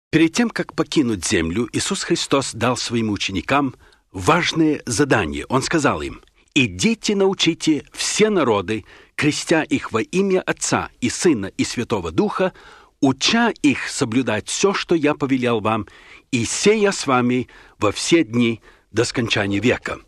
Перед тем, как покинуть землю, Иисус Христос дал своим ученикам важное задание. Он сказал им: «Идите, научите все народы, крестя их во имя Отца и Сына и Святого Духа, уча их соблюдать все, что я повелел вам, и сея с вами во все дни до скончания века».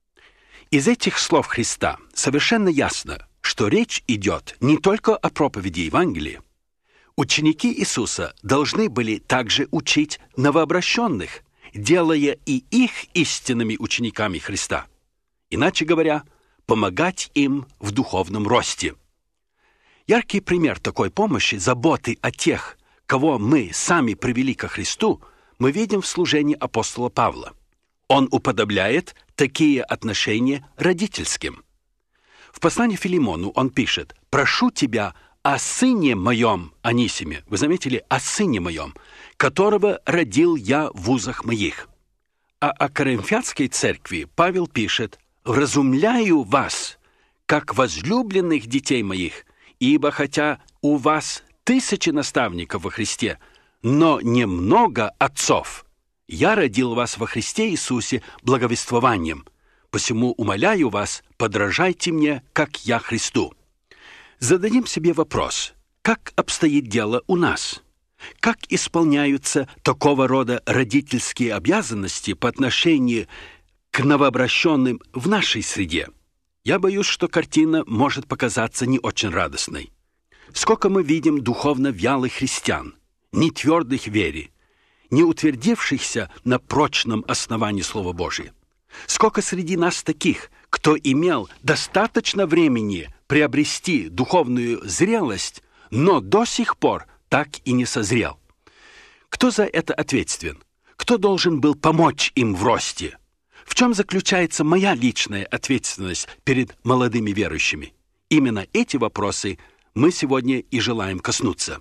Из этих слов Христа совершенно ясно, что речь идет не только о проповеди Евангелия. Ученики Иисуса должны были также учить новообращенных, делая и их истинными учениками Христа. Иначе говоря, помогать им в духовном росте. Яркий пример такой помощи, заботы о тех, кого мы сами привели ко Христу, мы видим в служении апостола Павла. Он уподобляет такие отношения родительским. В послании Филимону он пишет: «Прошу тебя о сыне моем Анисиме». Вы заметили? «О сыне моем, которого родил я в узах моих». А о Коринфянской церкви Павел пишет: «Вразумляю вас, как возлюбленных детей моих, ибо хотя у вас 1000 наставников во Христе, но немного отцов, я родил вас во Христе Иисусе благовествованием. Посему умоляю вас, подражайте мне, как я Христу». Зададим себе вопрос: как обстоит дело у нас? Как исполняются такого рода родительские обязанности по отношению к новообращенным в нашей среде? Я боюсь, что картина может показаться не очень радостной. Сколько мы видим духовно вялых христиан, не твердых в вере, не утвердившихся на прочном основании Слова Божия. Сколько среди нас таких, кто имел достаточно времени приобрести духовную зрелость, но до сих пор так и не созрел. Кто за это ответственен? Кто должен был помочь им в росте? В чем заключается моя личная ответственность перед молодыми верующими? Именно эти вопросы мы сегодня и желаем коснуться.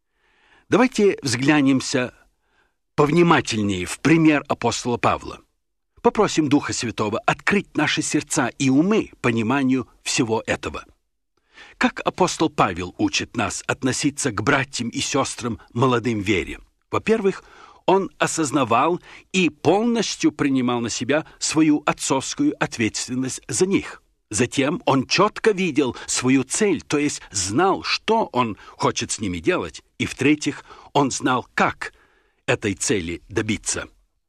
Давайте взглянемся повнимательнее в пример апостола Павла. Попросим Духа Святого открыть наши сердца и умы пониманию всего этого. Как апостол Павел учит нас относиться к братьям и сестрам молодым в вере? Во-первых, он осознавал и полностью принимал на себя свою отцовскую ответственность за них. Затем он четко видел свою цель, то есть знал, что он хочет с ними делать. И в-третьих, он знал, как этой цели добиться.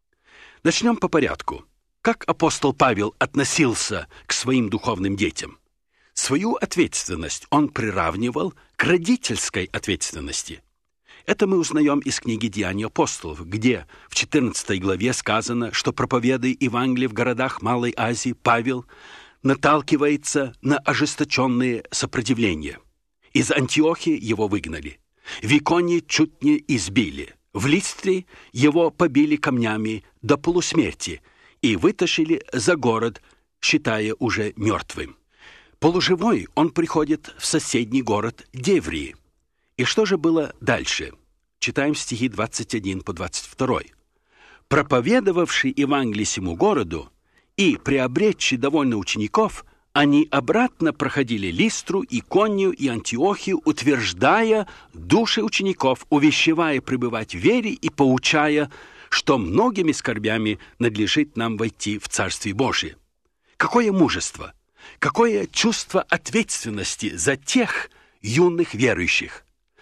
Начнем по порядку. Как апостол Павел относился к своим духовным детям? Свою ответственность он приравнивал к родительской ответственности. Это мы узнаем из книги «Деяния апостолов», где в 14 главе сказано, что, проповедуя Евангелие в городах Малой Азии, Павел наталкивается на ожесточенные сопротивления. Из Антиохии его выгнали, в Иконии чуть не избили, в Листре его побили камнями до полусмерти и вытащили за город, считая уже мертвым. Полуживой он приходит в соседний город Деврии. И что же было дальше? Читаем стихи 21 по 22. «Проповедовавший Евангелие сему городу и приобретший довольно учеников, они обратно проходили Листру, Иконию и Антиохию, утверждая души учеников, увещевая пребывать в вере и поучая, что многими скорбями надлежит нам войти в Царствие Божие». Какое мужество! Какое чувство ответственности за тех юных верующих!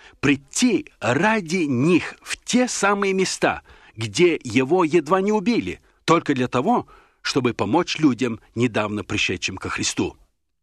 Прийти ради них в те самые места, где его едва не убили, только для того, чтобы помочь людям, недавно пришедшим ко Христу.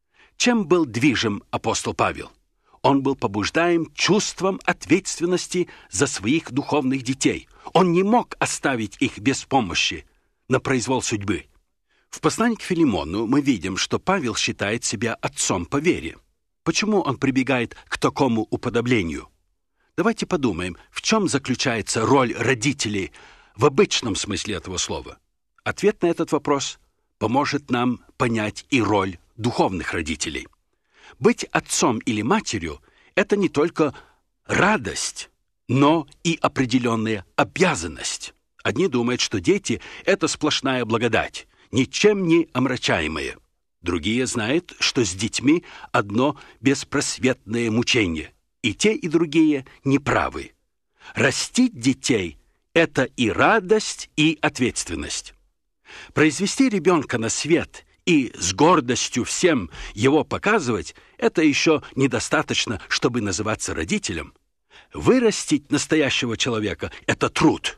Чем был движим апостол Павел? Он был побуждаем чувством ответственности за своих духовных детей. Он не мог оставить их без помощи на произвол судьбы. В послании к Филимону мы видим, что Павел считает себя отцом по вере. Почему он прибегает к такому уподоблению? Давайте подумаем, в чем заключается роль родителей в обычном смысле этого слова. Ответ на этот вопрос поможет нам понять и роль духовных родителей. Быть отцом или матерью – это не только радость, но и определенная обязанность. Одни думают, что дети – это сплошная благодать, ничем не омрачаемое. Другие знают, что с детьми одно беспросветное мучение. И те, и другие неправы. Растить детей это и радость, и ответственность. Произвести ребенка на свет и с гордостью всем его показывать – это еще недостаточно, чтобы называться родителем. Вырастить настоящего человека – это труд,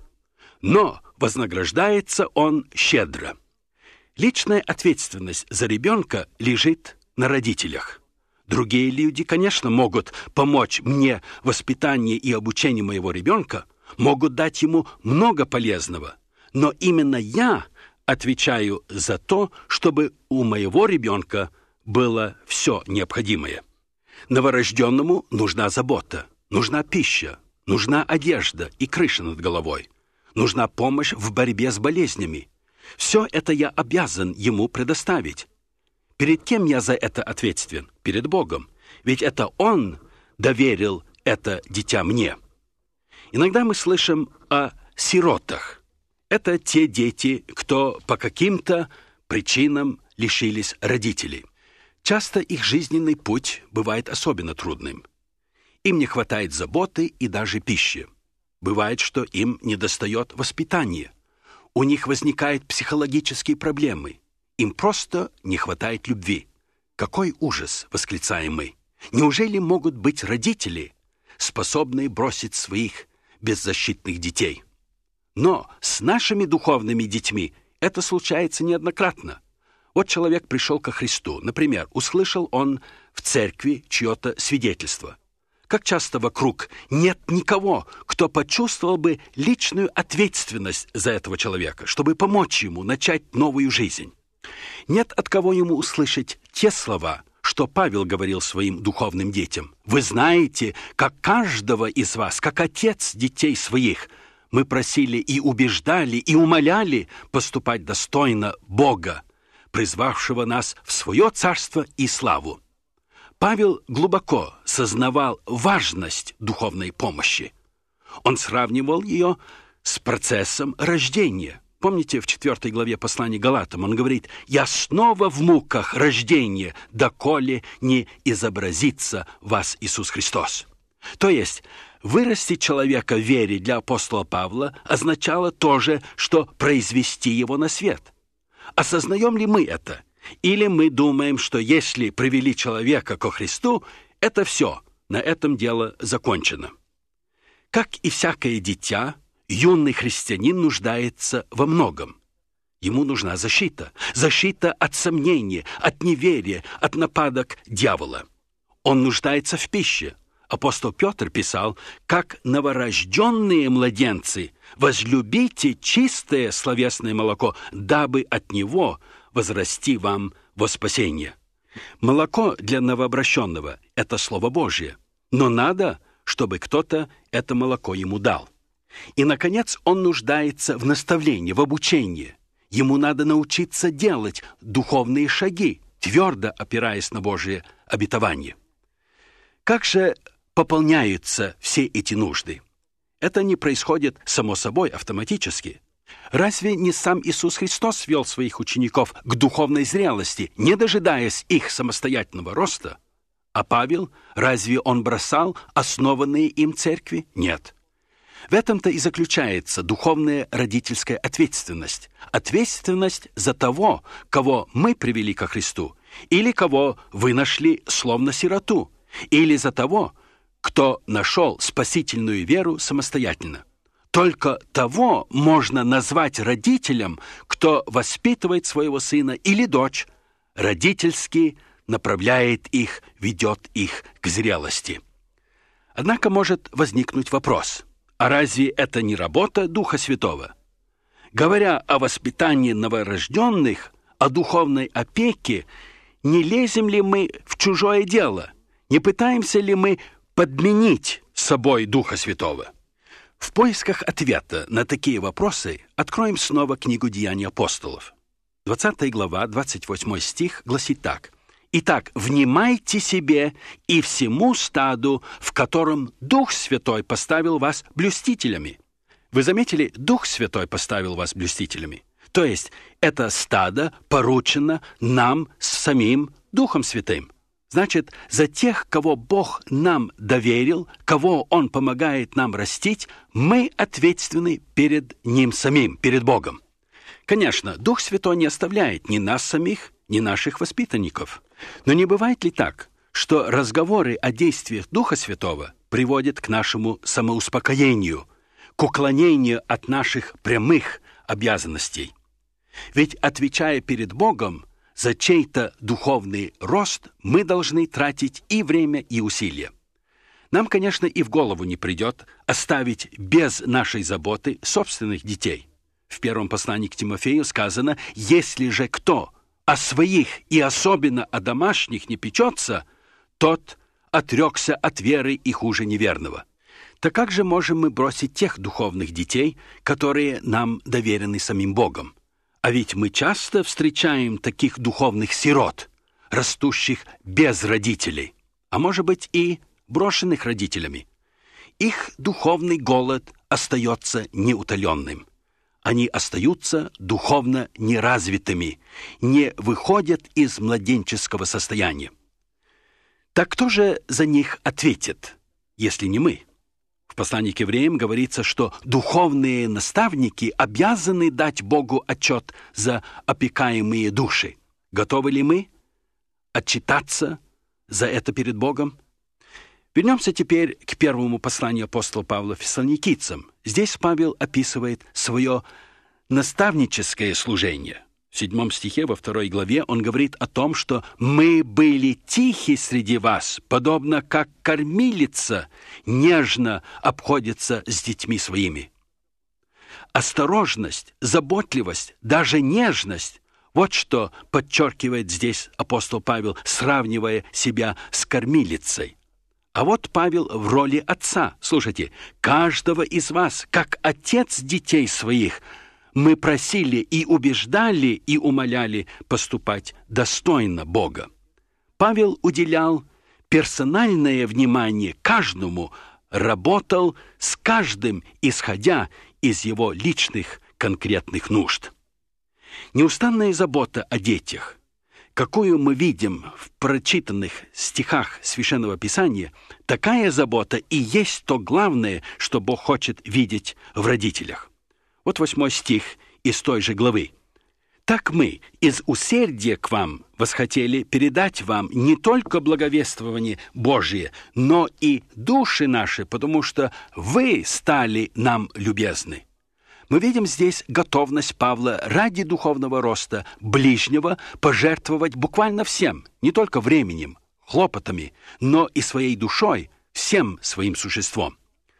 но вознаграждается он щедро. Личная ответственность за ребенка лежит на родителях. Другие люди, конечно, могут помочь мне в воспитании и обучении моего ребенка, могут дать ему много полезного, но именно я отвечаю за то, чтобы у моего ребенка было все необходимое. Новорожденному нужна забота, нужна пища, нужна одежда и крыша над головой, нужна помощь в борьбе с болезнями. Все это я обязан ему предоставить. Перед кем я за это ответственен? Перед Богом. Ведь это Он доверил это дитя мне. Иногда мы слышим о сиротах. Это те дети, кто по каким-то причинам лишились родителей. Часто их жизненный путь бывает особенно трудным. Им не хватает заботы и даже пищи. Бывает, что им недостает воспитания. У них возникают психологические проблемы. Им просто не хватает любви. Какой ужас, восклицаем мы. Неужели могут быть родители, способные бросить своих беззащитных детей? Но с нашими духовными детьми это случается неоднократно. Вот человек пришел ко Христу. Например, услышал он в церкви чье-то свидетельство. Как часто вокруг нет никого, кто почувствовал бы личную ответственность за этого человека, чтобы помочь ему начать новую жизнь. Нет от кого ему услышать те слова, что Павел говорил своим духовным детям. «Вы знаете, как каждого из вас, как отец детей своих, мы просили и убеждали, и умоляли поступать достойно Бога, призвавшего нас в свое царство и славу». Павел глубоко сознавал важность духовной помощи. Он сравнивал ее с процессом рождения. Помните, в 4 главе послания Галатам он говорит: «Я снова в муках рождения, доколе не изобразится вас Иисус Христос». То есть, вырастить человека в вере для апостола Павла означало тоже, что произвести его на свет. Осознаем ли мы это? Или мы думаем, что если привели человека ко Христу, это все, на этом дело закончено? Как и всякое дитя, юный христианин нуждается во многом. Ему нужна защита. Защита от сомнения, от неверия, от нападок дьявола. Он нуждается в пище. Апостол Петр писал: «Как новорожденные младенцы, возлюбите чистое словесное молоко, дабы от него возрасти вам во спасение». Молоко для новообращенного – это Слово Божье, но надо, чтобы кто-то это молоко ему дал. И, наконец, он нуждается в наставлении, в обучении. Ему надо научиться делать духовные шаги, твердо опираясь на Божие обетование. Как же пополняются все эти нужды? Это не происходит само собой, автоматически. Разве не сам Иисус Христос вел своих учеников к духовной зрелости, не дожидаясь их самостоятельного роста? А Павел, разве он бросал основанные им церкви? Нет. В этом-то и заключается духовная родительская ответственность. Ответственность за того, кого мы привели ко Христу, или кого вы нашли словно сироту, или за того, кто нашел спасительную веру самостоятельно. Только того можно назвать родителем, кто воспитывает своего сына или дочь, родительски направляет их, ведет их к зрелости. Однако может возникнуть вопрос: а разве это не работа Духа Святого? Говоря о воспитании новорожденных, о духовной опеке, не лезем ли мы в чужое дело? Не пытаемся ли мы подменить собой Духа Святого? В поисках ответа на такие вопросы откроем снова книгу «Деяний апостолов». 20 глава, 28 стих гласит так: «Итак, внимайте себе и всему стаду, в котором Дух Святой поставил вас блюстителями». Вы заметили, Дух Святой поставил вас блюстителями. То есть это стадо поручено нам с самим Духом Святым. Значит, за тех, кого Бог нам доверил, кого Он помогает нам растить, мы ответственны перед Ним самим, перед Богом. Конечно, Дух Святой не оставляет ни нас самих, ни наших воспитанников. Но не бывает ли так, что разговоры о действиях Духа Святого приводят к нашему самоуспокоению, к уклонению от наших прямых обязанностей? Ведь, отвечая перед Богом за чей-то духовный рост, мы должны тратить и время, и усилия. Нам, конечно, и в голову не придет оставить без нашей заботы собственных детей. В первом послании к Тимофею сказано: «Если же кто о своих и особенно о домашних не печется, тот отрекся от веры и хуже неверного». Так как же можем мы бросить тех духовных детей, которые нам доверены самим Богом? А ведь мы часто встречаем таких духовных сирот, растущих без родителей, а может быть и брошенных родителями. Их духовный голод остается неутоленным. Они остаются духовно неразвитыми, не выходят из младенческого состояния. Так кто же за них ответит, если не мы? В послании к евреям говорится, что духовные наставники обязаны дать Богу отчет за опекаемые души. Готовы ли мы отчитаться за это перед Богом? Вернемся теперь к первому посланию апостола Павла фессалоникийцам. Здесь Павел описывает свое наставническое служение. В 7 стихе, во 2 главе, он говорит о том, что «мы были тихи среди вас, подобно как кормилица нежно обходится с детьми своими». Осторожность, заботливость, даже нежность – вот что подчеркивает здесь апостол Павел, сравнивая себя с кормилицей. А вот Павел в роли отца. Слушайте, «каждого из вас, как отец детей своих, мы просили и убеждали и умоляли поступать достойно Бога». Павел уделял персональное внимание каждому, работал с каждым, исходя из его личных конкретных нужд. Неустанная забота о детях, какую мы видим в прочитанных стихах Священного Писания, такая забота и есть то главное, что Бог хочет видеть в родителях. Вот 8 стих из той же главы. «Так мы из усердия к вам восхотели передать вам не только благовествование Божие, но и души наши, потому что вы стали нам любезны». Мы видим здесь готовность Павла ради духовного роста ближнего пожертвовать буквально всем, не только временем, хлопотами, но и своей душой, всем своим существом.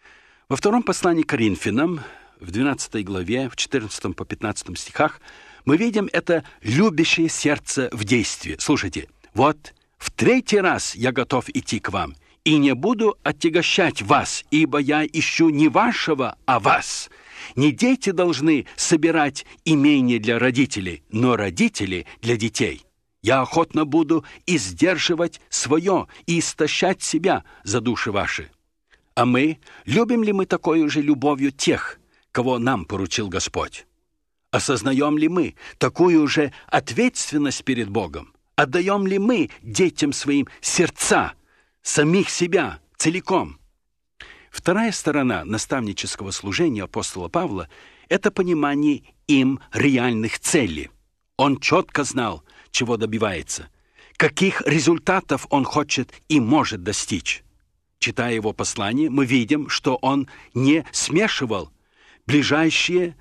Во 2 послании к Коринфянам, в 12 главе, в 14 по 15 стихах, мы видим это любящее сердце в действии. Слушайте, «Вот в 3-й раз я готов идти к вам, и не буду отягощать вас, ибо я ищу не вашего, а вас. Не дети должны собирать имение для родителей, но родители для детей. Я охотно буду и сдерживать свое, и истощать себя за души ваши». А мы, любим ли мы такой же любовью тех, кого нам поручил Господь? Осознаем ли мы такую же ответственность перед Богом? Отдаем ли мы детям своим сердца, самих себя целиком? Вторая сторона наставнического служения апостола Павла – это понимание им реальных целей. Он четко знал, чего добивается, каких результатов он хочет и может достичь. Читая его послание, мы видим, что он не смешивал ближайшие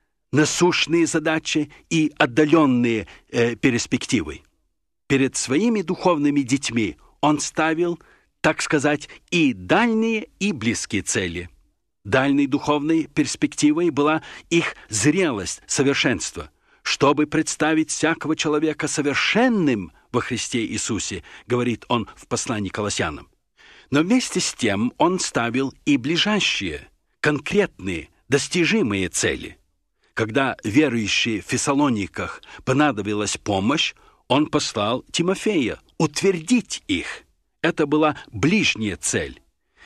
насущные задачи и отдаленные перспективы. Перед своими духовными детьми он ставил, так сказать, и дальние, и близкие цели. Дальней духовной перспективой была их зрелость, совершенство. Чтобы представить всякого человека совершенным во Христе Иисусе, говорит он в послании к Колоссянам. Но вместе с тем он ставил и ближайшие, конкретные, достижимые цели. Когда верующие в Фессалониках понадобилась помощь, он послал Тимофея утвердить их. Это была ближняя цель.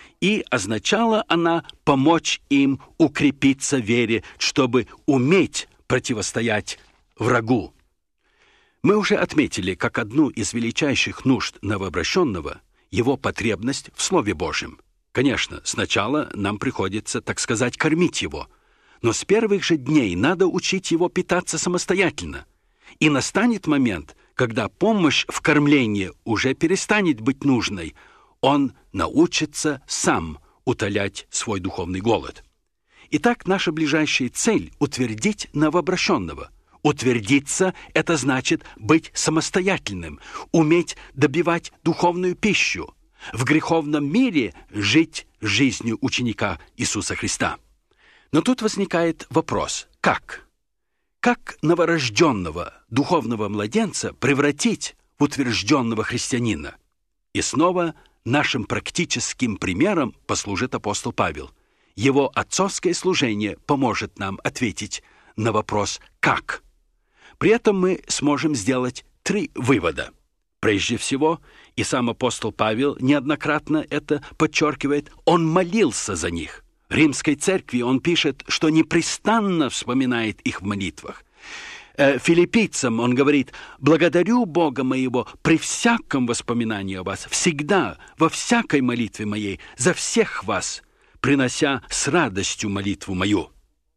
И означала она помочь им укрепиться в вере, чтобы уметь противостоять врагу. Мы уже отметили, как одну из величайших нужд новообращенного его потребность в Слове Божьем. Конечно, сначала нам приходится, так сказать, кормить его, но с первых же дней надо учить его питаться самостоятельно. И настанет момент, когда помощь в кормлении уже перестанет быть нужной, он научится сам утолять свой духовный голод. Итак, наша ближайшая цель – утвердить новообращенного. Утвердиться – это значит быть самостоятельным, уметь добивать духовную пищу, в греховном мире жить жизнью ученика Иисуса Христа. Но тут возникает вопрос – как? Как новорожденного духовного младенца превратить в утвержденного христианина? И снова нашим практическим примером послужит апостол Павел. Его отцовское служение поможет нам ответить на вопрос «как?». При этом мы сможем сделать 3 вывода. Прежде всего, и сам апостол Павел неоднократно это подчеркивает, он молился за них. Римской церкви он пишет, что непрестанно вспоминает их в молитвах. Филиппийцам он говорит: «Благодарю Бога моего при всяком воспоминании о вас, всегда, во всякой молитве моей, за всех вас, принося с радостью молитву мою».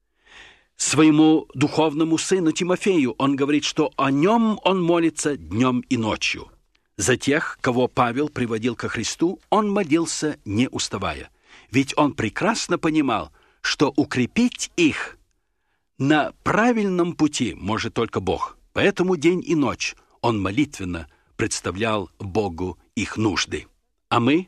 Своему духовному сыну Тимофею он говорит, что о нем он молится днем и ночью. За тех, кого Павел приводил ко Христу, он молился не уставая. Ведь он прекрасно понимал, что укрепить их на правильном пути может только Бог. Поэтому день и ночь он молитвенно представлял Богу их нужды. А мы?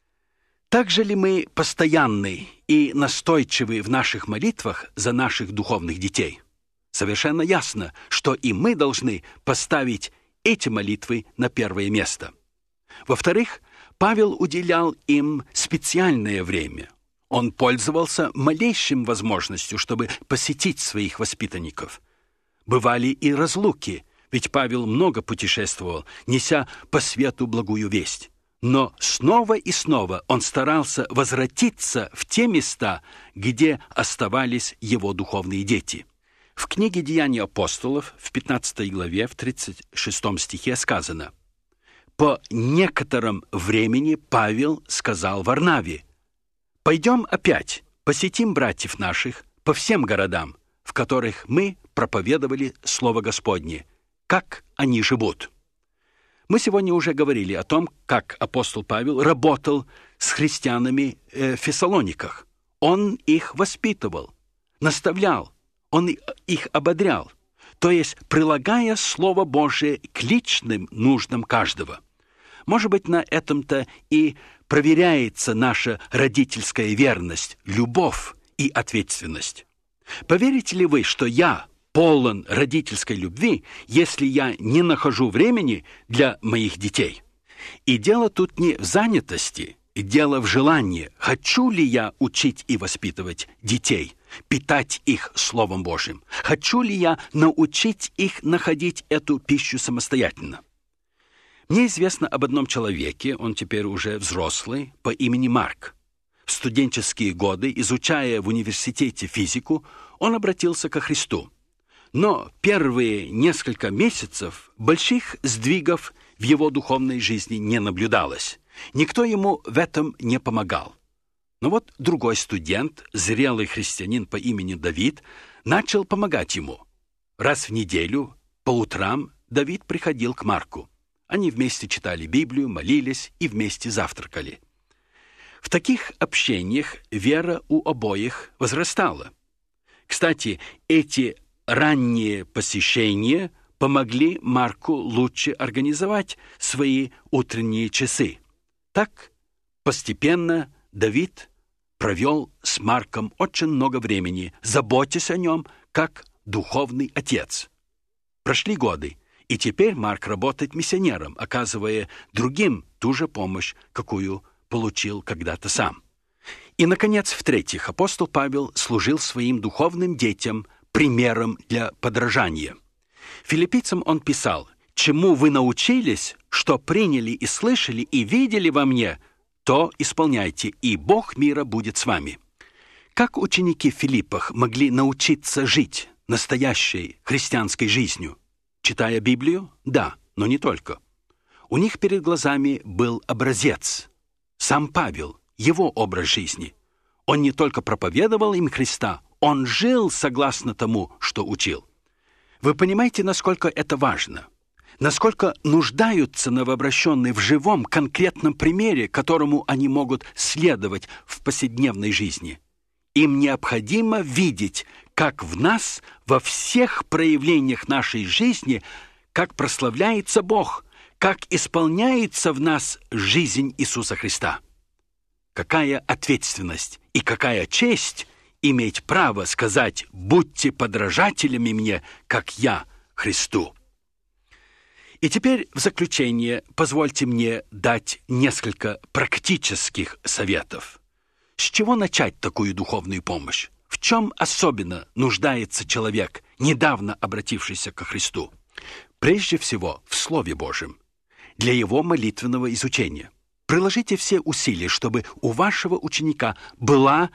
Также ли мы постоянны и настойчивы в наших молитвах за наших духовных детей? Совершенно ясно, что и мы должны поставить эти молитвы на первое место. Во-вторых, Павел уделял им специальное время. Он пользовался малейшим возможностью, чтобы посетить своих воспитанников. Бывали и разлуки, ведь Павел много путешествовал, неся по свету благую весть. Но снова и снова он старался возвратиться в те места, где оставались его духовные дети. В книге «Деяния апостолов» в 15 главе, в 36 стихе сказано: «По некотором времени Павел сказал Варнаве: пойдем опять, посетим братьев наших по всем городам, в которых мы проповедовали Слово Господне, как они живут». Мы сегодня уже говорили о том, как апостол Павел работал с христианами в Фессалониках. Он их воспитывал, наставлял, он их ободрял, то есть прилагая Слово Божие к личным нуждам каждого. Может быть, на этом-то и проверяется наша родительская верность, любовь и ответственность. Поверите ли вы, что я полон родительской любви, если я не нахожу времени для моих детей? И дело тут не в занятости, и дело в желании. Хочу ли я учить и воспитывать детей, питать их Словом Божьим? Хочу ли я научить их находить эту пищу самостоятельно? Мне известно об одном человеке, он теперь уже взрослый, по имени Марк. В студенческие годы, изучая в университете физику, он обратился ко Христу. Но первые несколько месяцев больших сдвигов в его духовной жизни не наблюдалось. Никто ему в этом не помогал. Но вот другой студент, зрелый христианин по имени Давид, начал помогать ему. Раз в неделю, по утрам, Давид приходил к Марку. Они вместе читали Библию, молились и вместе завтракали. В таких общениях вера у обоих возрастала. Кстати, эти ранние посещения помогли Марку лучше организовать свои утренние часы. Так, постепенно Давид провел с Марком очень много времени, заботясь о нем как духовный отец. Прошли годы, и теперь Марк работает миссионером, оказывая другим ту же помощь, какую получил когда-то сам. И, наконец, в-третьих, апостол Павел служил своим духовным детям примером для подражания. Филиппийцам он писал: «Чему вы научились, что приняли и слышали, и видели во мне, то исполняйте, и Бог мира будет с вами». Как ученики в Филиппах могли научиться жить настоящей христианской жизнью? читая Библию? Да, но не только. У них перед глазами был образец. Сам Павел, его образ жизни. Он не только проповедовал им Христа, он жил согласно тому, что учил. Вы понимаете, насколько это важно? Насколько нуждаются новообращенные в живом, конкретном примере, которому они могут следовать в повседневной жизни? Им необходимо видеть, как в нас, во всех проявлениях нашей жизни, как прославляется Бог, как исполняется в нас жизнь Иисуса Христа. Какая ответственность и какая честь иметь право сказать: «Будьте подражателями мне, как я Христу». И теперь в заключение позвольте мне дать несколько практических советов. С чего начать такую духовную помощь? В чем особенно нуждается человек, недавно обратившийся ко Христу? Прежде всего, в Слове Божьем, для его молитвенного изучения. Приложите все усилия, чтобы у вашего ученика была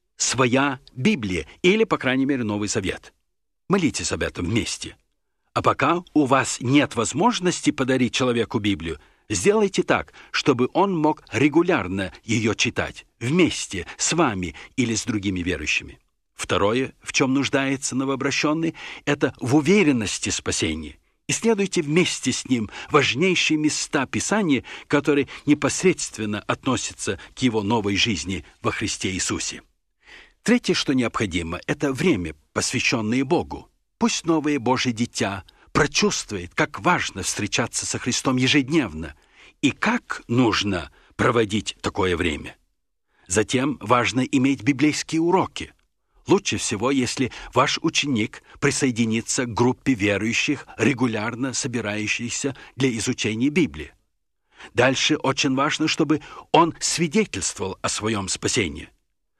своя Библия или, по крайней мере, Новый Завет. Молитесь об этом вместе. А пока у вас нет возможности подарить человеку Библию, сделайте так, чтобы он мог регулярно ее читать, вместе с вами или с другими верующими. Второе, в чем нуждается новообращенный, это в уверенности спасения. Исследуйте вместе с ним важнейшие места Писания, которые непосредственно относятся к его новой жизни во Христе Иисусе. Третье, что необходимо, это время, посвященное Богу. Пусть новое Божье дитя прочувствует, как важно встречаться со Христом ежедневно и как нужно проводить такое время. Затем важно иметь библейские уроки. Лучше всего, если ваш ученик присоединится к группе верующих, регулярно собирающихся для изучения Библии. Дальше очень важно, чтобы он свидетельствовал о своем спасении.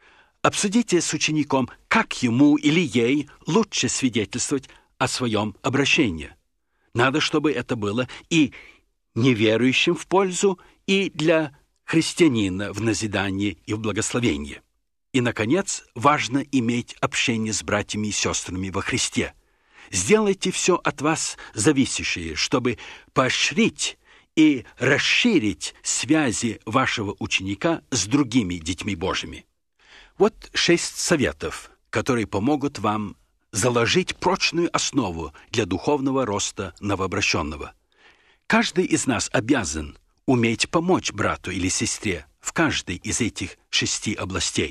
Обсудите с учеником, как ему или ей лучше свидетельствовать о своем обращении. Надо, чтобы это было и неверующим в пользу, и для христианина в назидании и в благословении. И, наконец, важно иметь общение с братьями и сестрами во Христе. Сделайте все от вас зависящее, чтобы поощрить и расширить связи вашего ученика с другими детьми Божьими. Вот 6 советов, которые помогут вам заложить прочную основу для духовного роста новообращенного. Каждый из нас обязан уметь помочь брату или сестре в каждой из этих 6 областей.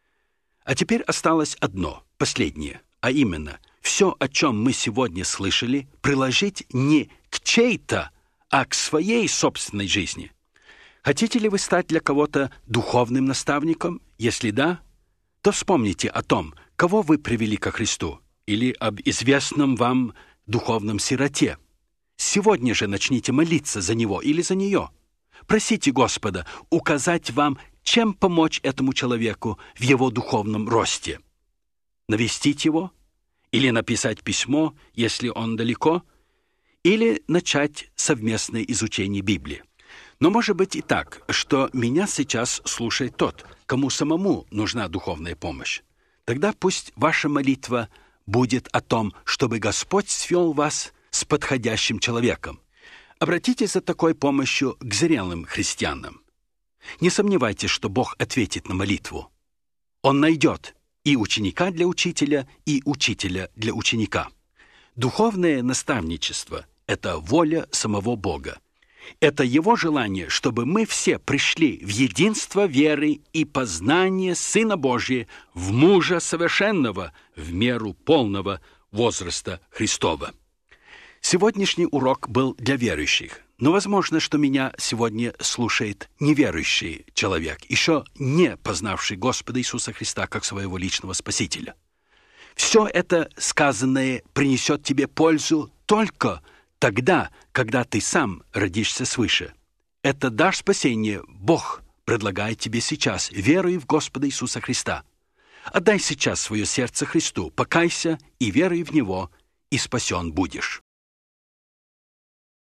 А теперь осталось одно, последнее, а именно, все, о чем мы сегодня слышали, приложить не к чьей-то, а к своей собственной жизни. Хотите ли вы стать для кого-то духовным наставником? Если да, то вспомните о том, кого вы привели ко Христу, или об известном вам духовном сироте. Сегодня же начните молиться за него или за нее. Просите Господа указать вам, чем помочь этому человеку в его духовном росте. Навестить его, или написать письмо, если он далеко, или начать совместное изучение Библии. Но может быть и так, что меня сейчас слушает тот, кому самому нужна духовная помощь. Тогда пусть ваша молитва будет о том, чтобы Господь свел вас с подходящим человеком. Обратитесь за такой помощью к зрелым христианам. Не сомневайтесь, что Бог ответит на молитву. Он найдет и ученика для учителя, и учителя для ученика. Духовное наставничество – это воля самого Бога. Это Его желание, чтобы мы все пришли в единство веры и познание Сына Божия, в мужа совершенного, в меру полного возраста Христова. Сегодняшний урок был для верующих, но возможно, что меня сегодня слушает неверующий человек, еще не познавший Господа Иисуса Христа как своего личного Спасителя. Все это сказанное принесет тебе пользу только тогда, когда ты сам родишься свыше. Это дар спасения Бог предлагает тебе сейчас, веруй в Господа Иисуса Христа. Отдай сейчас свое сердце Христу, покайся и веруй в Него, и спасен будешь.